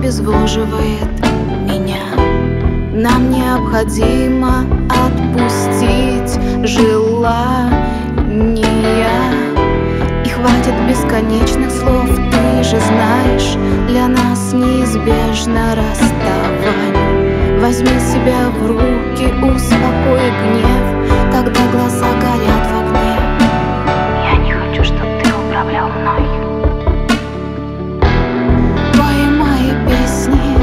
обезвоживает меня. Нам необходимо отпустить желания, и хватит бесконечных слов. Ты же знаешь, для нас неизбежно расставание. Возьми себя в руки, успокой гнев, когда глаза горят в огне. Я не хочу, чтобы ты управлял мной. Пой мои песни,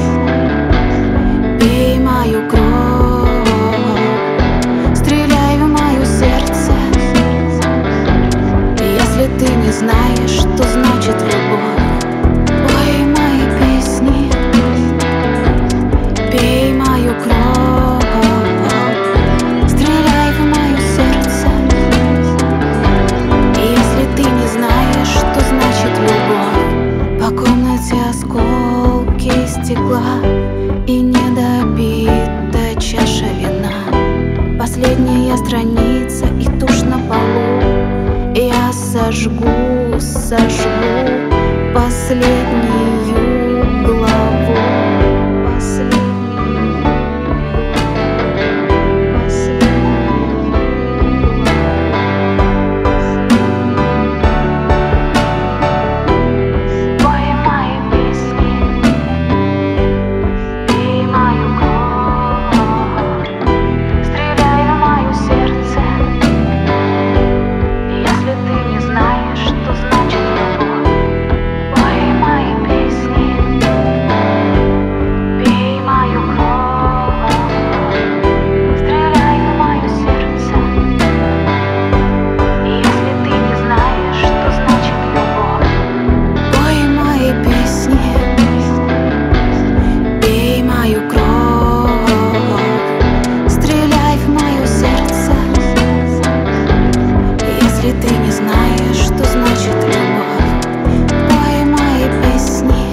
пей мою кровь, стреляй в мое сердце. Если ты не знаешь, что значит любовь. Пой мои песни, пей мою кровь, стреляй в мое сердце. Если ты не знаешь, что значит любовь. По комнате осколки стекла и недопита чаша вина. Последняя страница и тушь на полу. Я сожгу последнюю главу. Пой мои песни, пей мою кровь, стреляй в мое сердце. Если ты не знаешь, что значит любовь. Пой мои песни, пей мою кровь, стреляй в мое сердце. Если ты не знаешь, что значит любовь. Пой мои песни, пей мою кровь, стреляй в мое сердце. Если ты не знаешь, что значит любовь. Пой мои песни,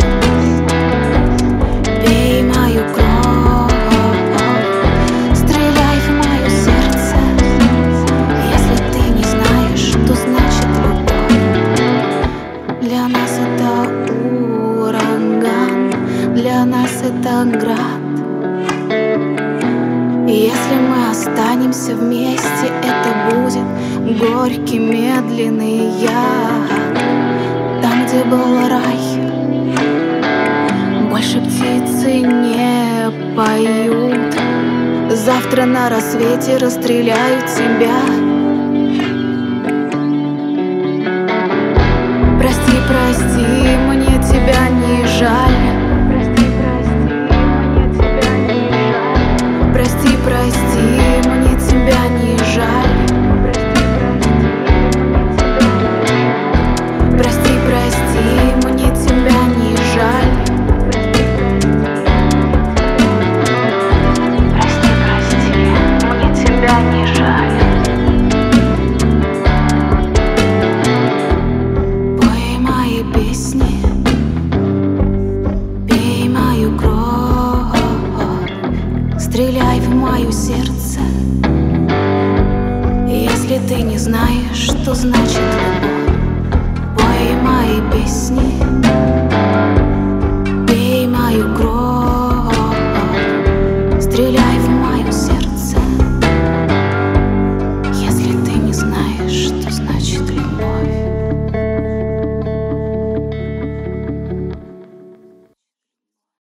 пей мою кровь, стреляй в мое сердце. Если ты не знаешь, что значит любовь. Для нас это ураган, для нас это град. И если мы останемся вместе, это будет горький медленный яд. Там, где был рай, больше птицы не поют. Завтра на рассвете расстреляют тебя. Прости, прости, мне тебя не жаль. Прости, прости, мне тебя не жаль. Прости, прости, мне тебя не жаль. Прости, прости, мне тебя не жаль. Пой мои песни, пей мою кровь, стреляй в мое сердце. Если ты не знаешь, что значит любовь. Пой мои песни,